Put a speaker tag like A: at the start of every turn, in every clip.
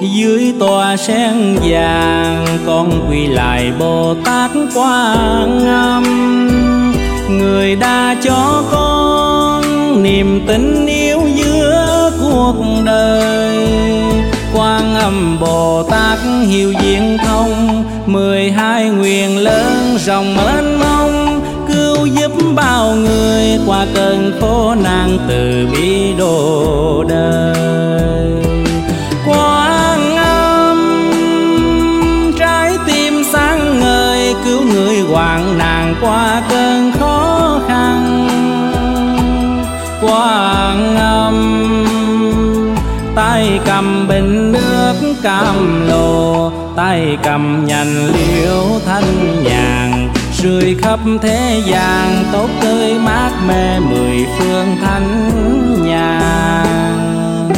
A: Dưới tòa sen vàng con quy lại Bồ Tát Quan Âm, người đã cho con niềm tình yêu giữa cuộc đời. Quan Âm Bồ Tát hiếu diễn thông, 12 nguyện lớn rộng mênh mông, cứu giúp bao người qua cơn khổ nạn từ bi độ đời. Quan Âm trái tim sáng ngời, cứu người hoạn nạn qua cơn khó khăn. Quan Âm tay cầm bình nước cam lồ, tay cầm nhành liễu thanh nhàn, rưới khắp thế gian tốt tươi mát mẻ 10 phương thánh nhàn.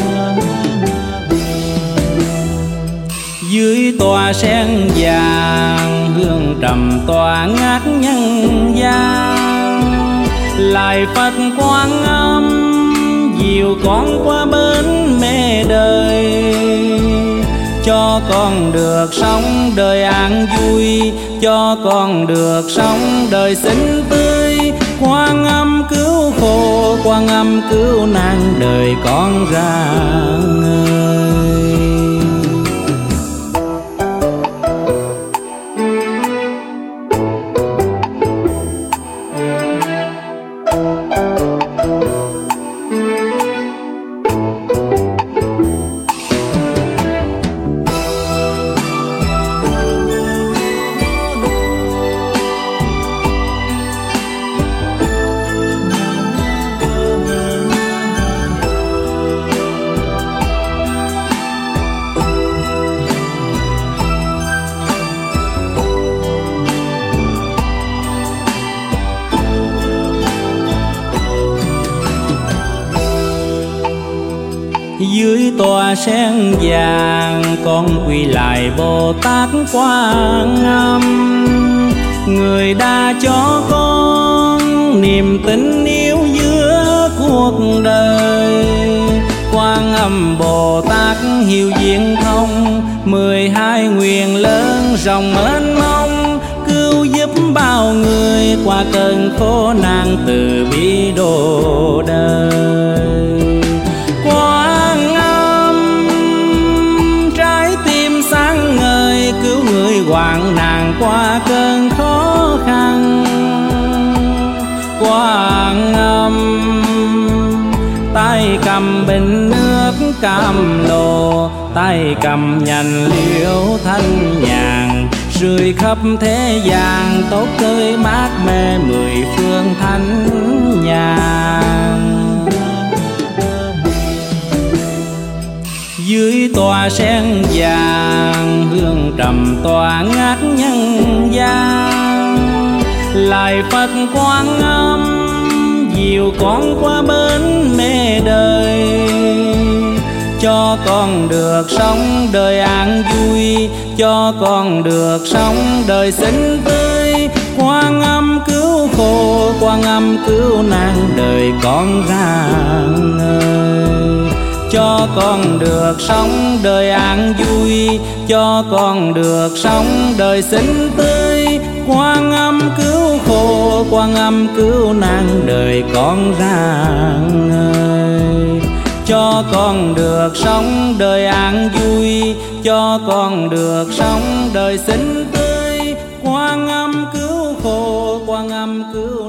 A: Dưới tòa sen vàng hương trầm tỏa ngát nhân gian, lại Phật Quan Âm dìu con qua bến mê đời, cho con được sống đời an vui, cho con được sống đời xinh tươi. Quan Âm cứu khổ, Quan Âm cứu nạn đời con ra ngời. Dưới tòa sen vàng con quy lại Bồ Tát Quan Âm, người đã cho con niềm tình yêu giữa cuộc đời. Quan Âm Bồ Tát hiếu diễn thông, 12 nguyện lớn rộng mênh mông, cứu giúp bao người qua cơn khổ nạn từ bi độ đời. Quan Âm trái tim sáng ngời, cứu người hoạn nạn qua cơn khó khăn. Quan Âm tay cầm bình nước cam lồ, tay cầm nhành liễu thanh nhàn, rưới khắp thế gian tốt tươi mát mẻ 10 phương thánh nhàn. Dưới tòa sen vàng hương trầm tỏa ngát nhân gian, lại Phật Quan Âm dìu con qua bến mê đời, cho con được sống đời an vui, cho con được sống đời xinh tươi. Quan Âm cứu khổ, Quan Âm cứu nạn đời con ra ngời, cho con được sống đời an vui, cho con được sống đời xinh tươi. Quan Âm cứu khổ, Quan Âm cứu nạn đời con ra ngời, cho con được sống đời an vui, cho con được sống đời xinh tươi. Quan Âm cứu khổ, Quan Âm cứu